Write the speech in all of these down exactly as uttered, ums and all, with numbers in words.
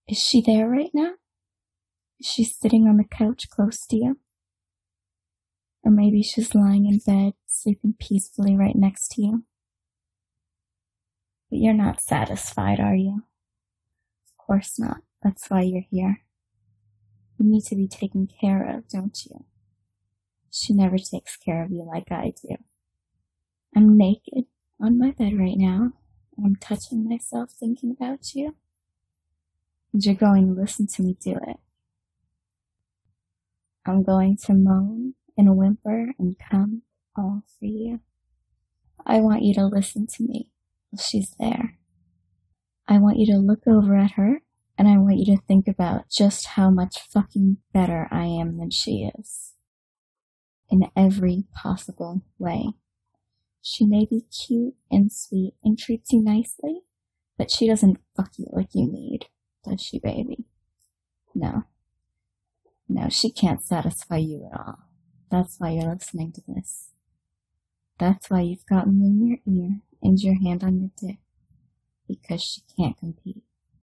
Is she there right now? Is she sitting on the couch close to you? Or maybe she's lying in bed, sleeping peacefully right next to you. But you're not satisfied, are you? Of course not. That's why you're here. You need to be taken care of, don't you? She never takes care of you like I do. I'm naked on my bed right now, and I'm touching myself thinking about you. And you're going to listen to me do it. I'm going to moan and whimper and come all for you. I want you to listen to me while she's there. I want you to look over at her, and I want you to think about just how much fucking better I am than she is. In every possible way. She may be cute and sweet and treats you nicely, but she doesn't fuck you like you need, does she, baby? No. No, she can't satisfy you at all. That's why you're listening to this. That's why you've got me in your ear and your hand on your dick. Because she can't compete.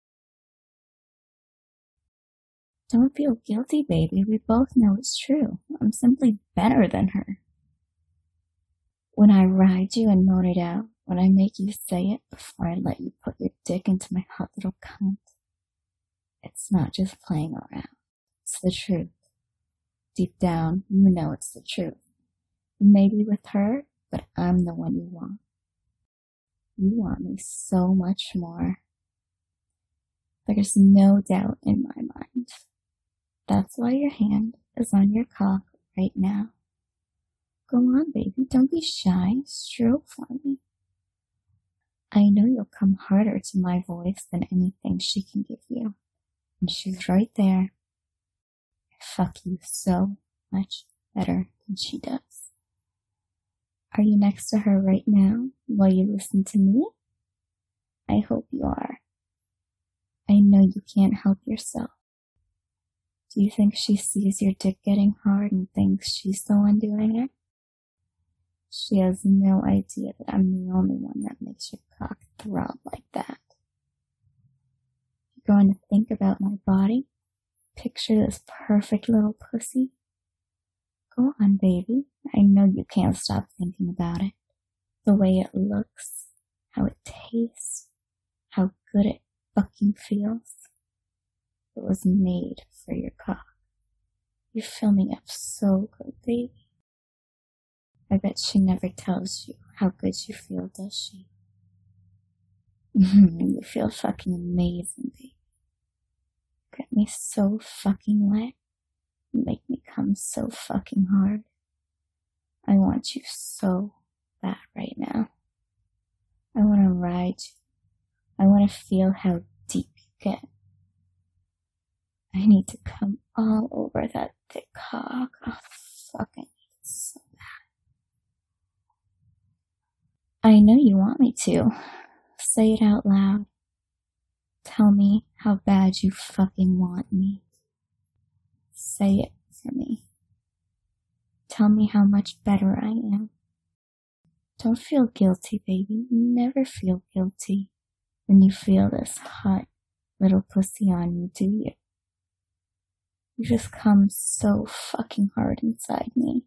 Don't feel guilty, baby. We both know it's true. I'm simply better than her. When I ride you and moan it out, when I make you say it before I let you put your dick into my hot little cunt, it's not just playing around. It's the truth. Deep down, you know it's the truth. Maybe with her, but I'm the one you want. You want me so much more. There's no doubt in my mind. That's why your hand is on your cock right now. Go on, baby. Don't be shy. Stroke for me. I know you'll come harder to my voice than anything she can give you. And she's right there. I fuck you so much better than she does. Are you next to her right now while you listen to me? I hope you are. I know you can't help yourself. Do you think she sees your dick getting hard and thinks she's the one doing it? She has no idea that I'm the only one that makes your cock throb like that. You're going to think about my body? Picture this perfect little pussy? Go on, baby. I know you can't stop thinking about it. The way it looks, how it tastes, how good it fucking feels. It was made for your cock. You're filling up so good, baby. I bet she never tells you how good you feel, does she? You feel fucking amazing, baby. Get me so fucking wet. You make me come so fucking hard. I want you so bad right now. I want to ride you. I want to feel how deep you get. I need to come all over that thick cock. Oh, fuck, I need it so bad. I know you want me to. Say it out loud. Tell me how bad you fucking want me. Say it for me. Tell me how much better I am. Don't feel guilty, baby. You never feel guilty when you feel this hot little pussy on you, do you? You just come so fucking hard inside me.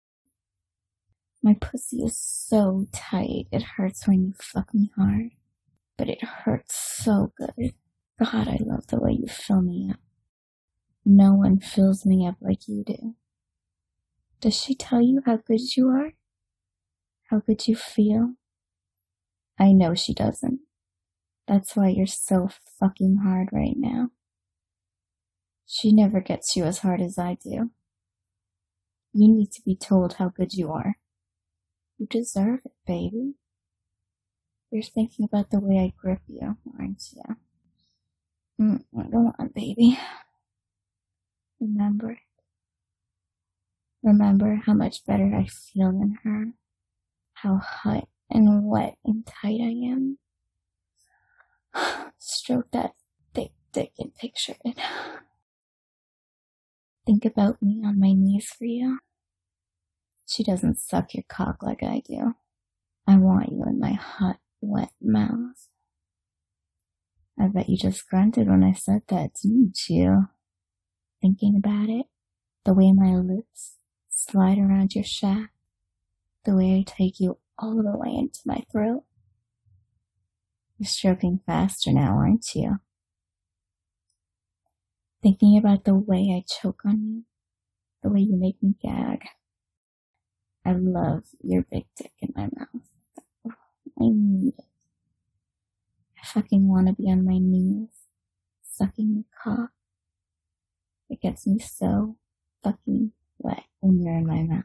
My pussy is so tight, it hurts when you fuck me hard. But it hurts so good. God, I love the way you fill me up. No one fills me up like you do. Does she tell you how good you are? How good you feel? I know she doesn't. That's why you're so fucking hard right now. She never gets you as hard as I do. You need to be told how good you are. You deserve it, baby. You're thinking about the way I grip you, aren't you? Mm, go on, baby. Remember it. Remember how much better I feel than her. How hot and wet and tight I am. Stroke that thick dick and picture it. Think about me on my knees for you. She doesn't suck your cock like I do. I want you in my hot, wet mouth. I bet you just grunted when I said that, didn't you? Thinking about it, the way my lips slide around your shaft, the way I take you all the way into my throat. You're stroking faster now, aren't you? Thinking about the way I choke on you, the way you make me gag. I love your big dick in my mouth. Oh, I need it. I fucking want to be on my knees, sucking your cock. It gets me so fucking wet when you're in my mouth.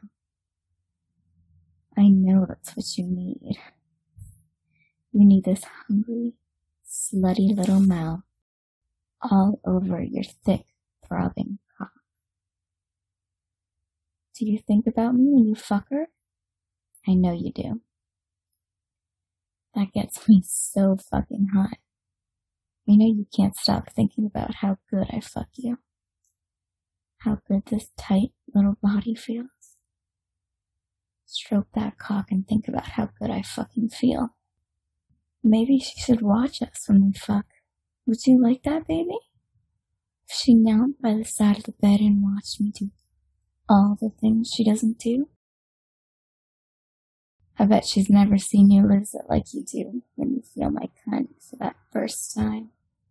I know that's what you need. You need this hungry, slutty little mouth all over your thick, throbbing cock. Do you think about me when you fuck her? I know you do. That gets me so fucking hot. I know you can't stop thinking about how good I fuck you. How good this tight little body feels. Stroke that cock and think about how good I fucking feel. Maybe she should watch us when we fuck. Would you like that, baby? If she knelt by the side of the bed and watched me do all the things she doesn't do? I bet she's never seen you lose it like you do when you feel my cunt for that first time.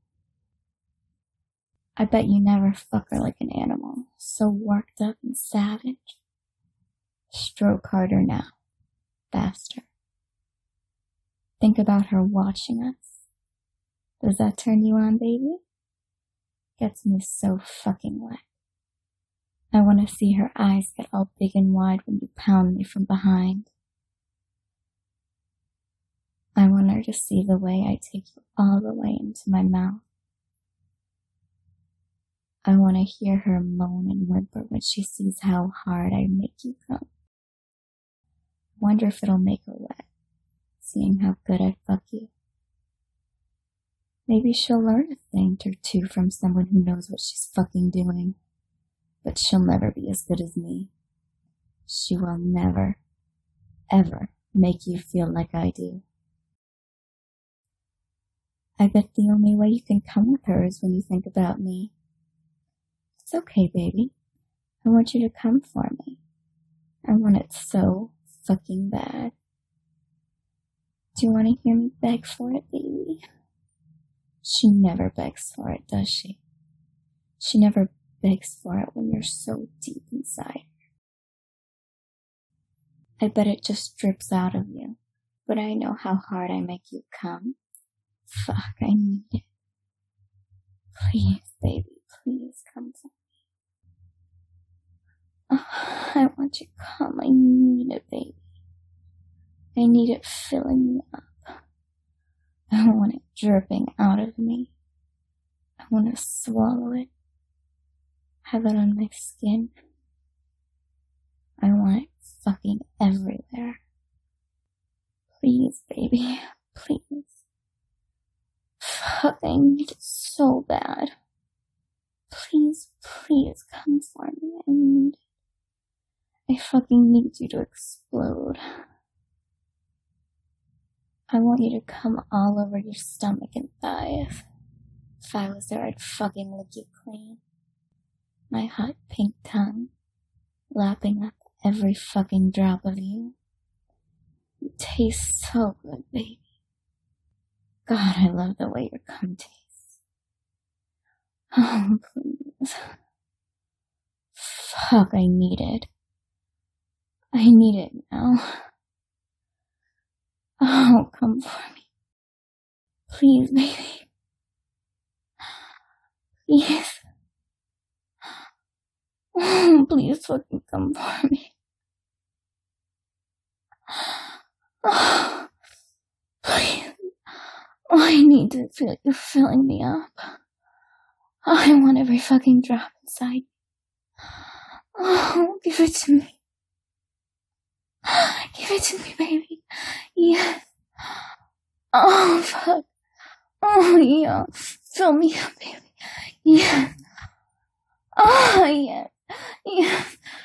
I bet you never fuck her like an animal, so worked up and savage. Stroke harder now. Faster. Think about her watching us. Does that turn you on, baby? Gets me so fucking wet. I want to see her eyes get all big and wide when you pound me from behind. I want her to see the way I take you all the way into my mouth. I want to hear her moan and whimper when she sees how hard I make you come. I wonder if it'll make her wet, seeing how good I fuck you. Maybe she'll learn a thing or two from someone who knows what she's fucking doing. But she'll never be as good as me. She will never, ever make you feel like I do. I bet the only way you can come with her is when you think about me. It's okay, baby. I want you to come for me. I want it so fucking bad. Do you want to hear me beg for it, baby? She never begs for it, does she? She never begs for it when you're so deep inside. I bet it just drips out of you, but I know how hard I make you come. Fuck, I need it. Please, baby, please come for me. Oh, I want you to come. I need it, baby. I need it filling me up. I want it dripping out of me. I want to swallow it. Have it on my skin. I want it fucking everywhere. Please, baby. Please. Fuck, I need it so bad. Please, please come for me. I need it. I fucking need you to explode. I want you to come all over your stomach and thighs. If I was there, I'd fucking lick you clean. My hot pink tongue, lapping up every fucking drop of you. You taste so good, baby. God, I love the way your cum tastes. Oh, please. Fuck, I need it. I need it now. Oh, come for me. Please, baby. Please. Oh, please fucking come for me. Oh, please. Oh, I need to feel you filling me up. Oh, I want every fucking drop inside. Oh, give it to me. Give it to me, baby. Yes. Oh, fuck. Oh, yeah. Fill me up, baby. Yeah. Oh, yeah. Yeah.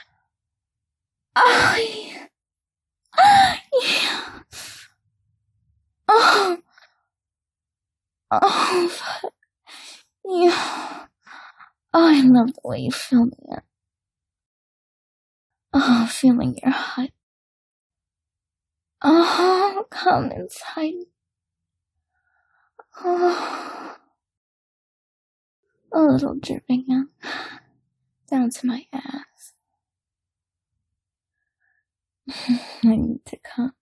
Oh, yeah. Yeah. Oh. Oh, fuck. Yeah. Oh, I love the way you feel me. Oh, feeling your heart. Oh, come inside. Oh, a little dripping down, down to my ass. I need to come.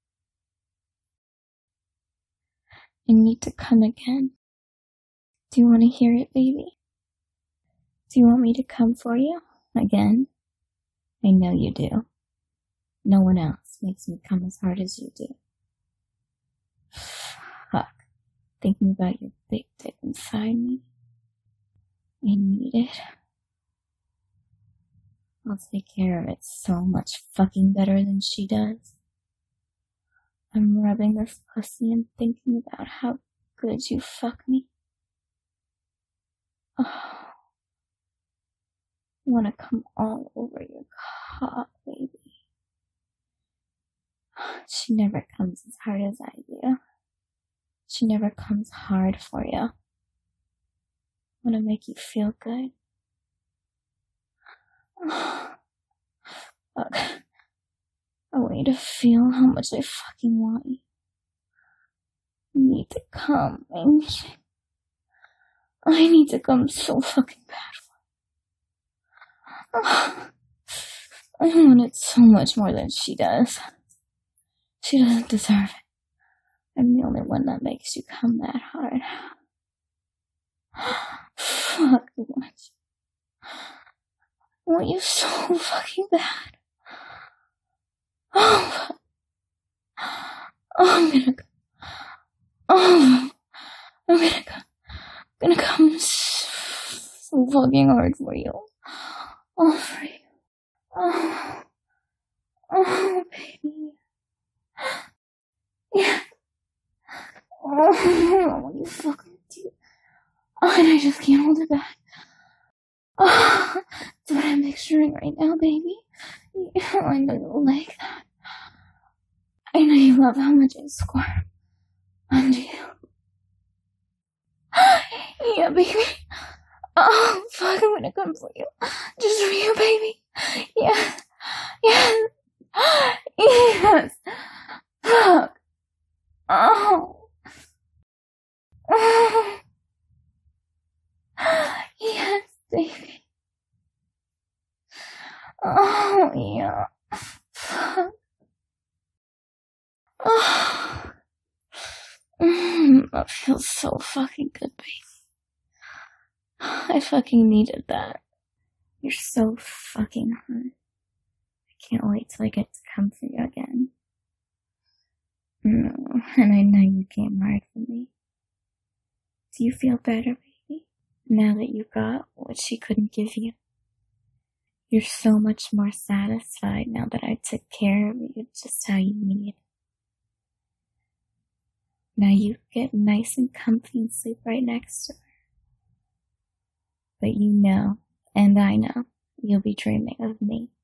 I need to come again. Do you want to hear it, baby? Do you want me to come for you? Again? I know you do. No one else makes me come as hard as you do. Fuck. Thinking about your big dick inside me. I need it. I'll take care of it so much fucking better than she does. I'm rubbing this pussy and thinking about how good you fuck me. Oh. I want to come all over your cock, baby. She never comes as hard as I do. She never comes hard for you. I want to make you feel good. Oh, fuck. I want you to feel how much I fucking want you. You need to come. I need it. I need to come so fucking bad. Oh, I want it so much more than she does. She doesn't deserve it. I'm the only one that makes you come that hard. Fuck, I want you. I want you so fucking bad. Oh, oh I'm gonna go. Oh, I'm gonna go. I'm gonna come so fucking hard for you. All for you. Oh, oh, baby. Yeah. Oh, you fucking do. Oh, and I just can't hold it back. Oh, that's what I'm picturing right now, baby. Yeah, I know you like that. I know you love how much I squirm under you. Yeah, baby. Oh, fuck, I'm gonna come for you. Just for you, baby. Yes. Yes. Yes. Fuck. Oh. Oh. Yes, baby. Oh, yeah. Fuck. Oh. Mm, that feels so fucking good, baby. I fucking needed that. You're so fucking hot. I can't wait till I get to come for you again. No, and I know you came hard for me. Do you feel better, baby? Now that you got what she couldn't give you? You're so much more satisfied now that I took care of you just how you need. Now you get nice and comfy and sleep right next to her. But you know, and I know, you'll be dreaming of me